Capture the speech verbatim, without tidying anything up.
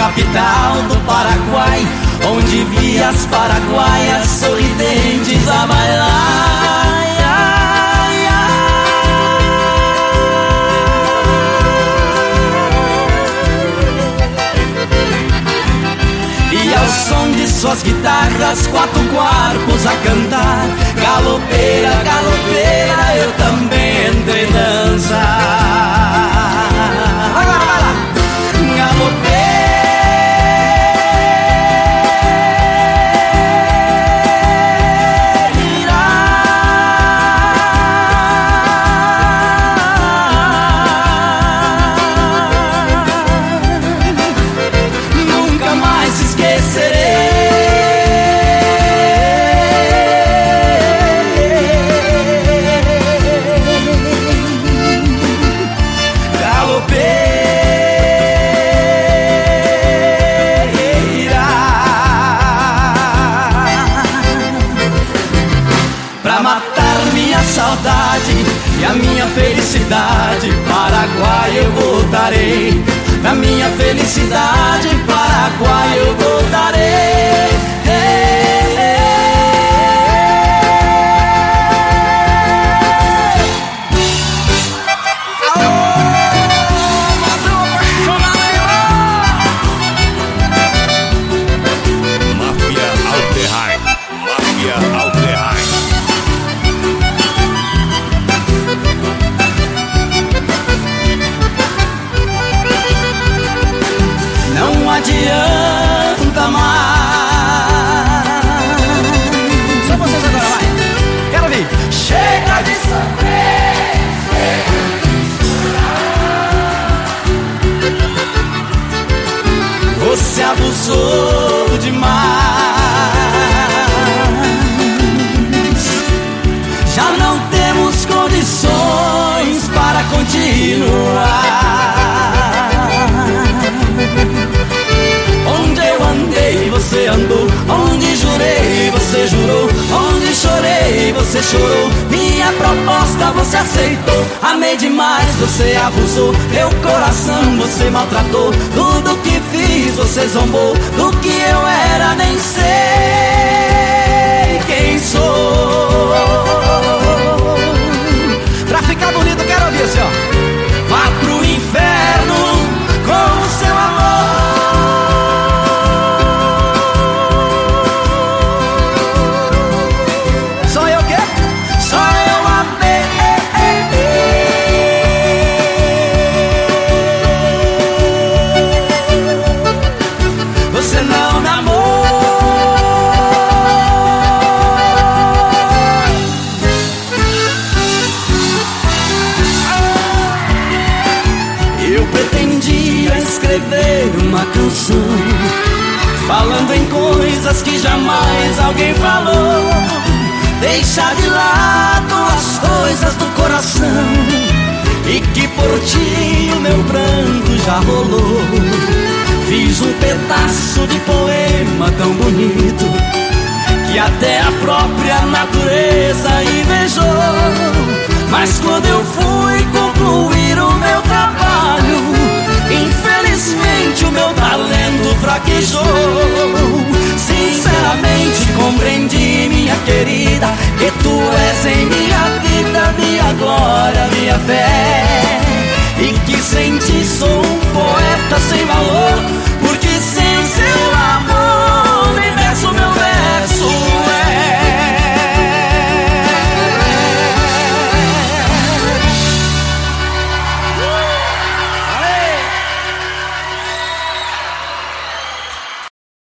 capital do Paraguai, onde vi as paraguaias sorridentes a bailar. E ao som de suas guitarras, quatro corpos a cantar, galopeira, galopeira, eu também entrei em dança. Agora vai lá! Galopeira. E a minha felicidade, Paraguai eu voltarei. Na minha felicidade, Paraguai eu voltarei. Hey, hey. Máfia Alterheim, Máfia Alterheim. Não adianta mais. Só vocês agora, vai. Quero ouvir. Chega de sofrer, chega de chorar. Você abusou demais. Já não temos condições para continuar. Onde eu andei, você andou. Onde jurei, você jurou. Onde chorei, você chorou. Minha proposta você aceitou. Amei demais, você abusou. Meu coração você maltratou. Tudo que fiz você zombou. Do que eu era nem sei quem sou. Pra ficar bonito quero ouvir assim, ó. Vá pro inferno com o seu amor. Uma canção falando em coisas que jamais alguém falou. Deixa de lado as coisas do coração e que por ti o meu pranto já rolou. Fiz um pedaço de poema tão bonito que até a própria natureza invejou. Mas quando eu fui concluir o meu trabalho, infelizmente o meu talento fraquejou. Sinceramente compreendi, minha querida, que tu és em minha vida, minha glória, minha fé.